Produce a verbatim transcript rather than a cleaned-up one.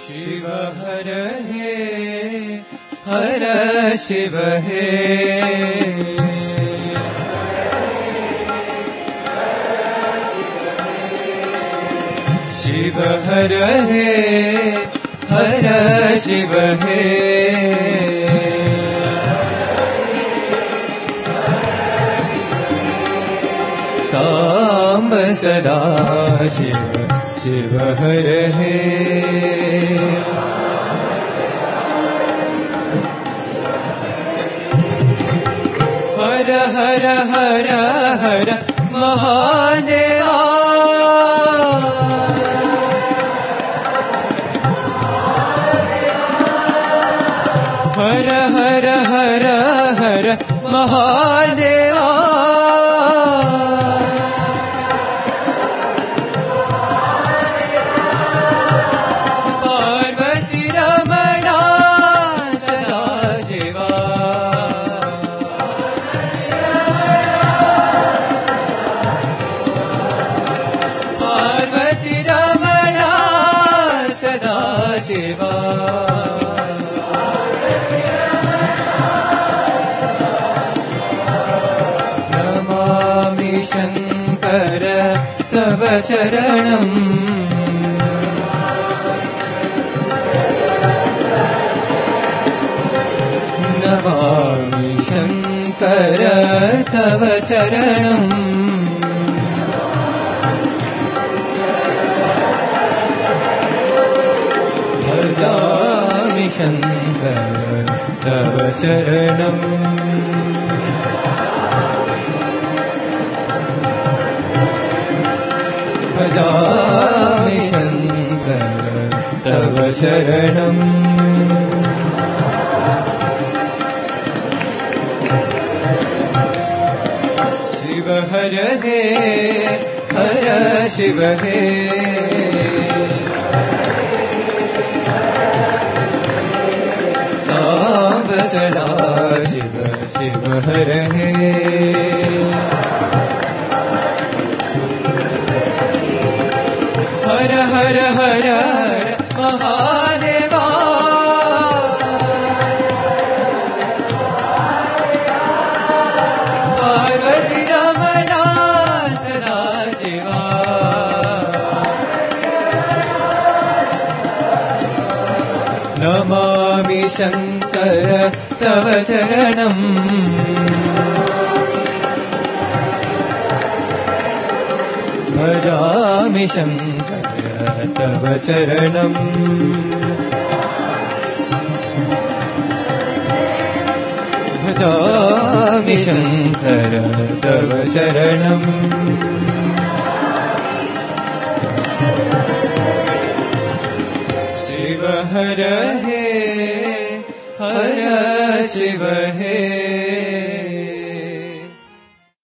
शिव हर हे हर शिव हे शिव हर हे हर शिव हे सांब सदा शिव शिव हर हे हर हर हर हर महादेवा हर हर हर हर महादेवा पार्वती रमणा सदा शिवा पार्वती रमणा सदा शिवा शंकर तव चरणं नमामि शंकर तव चरणं भजामि शंकर तव चरणं भजामि शंकर तव शरणं शिव हर हे हर शिव हे सांब सदा शिव शिव हर हे हर हर हर महादेवा पार्वती रमणा सदा शिवा नमामि शंकर तव चरणं भजामि शंकर तव चरणं भजामि शंकर तव चरणं शिव हर हे हर शिव हे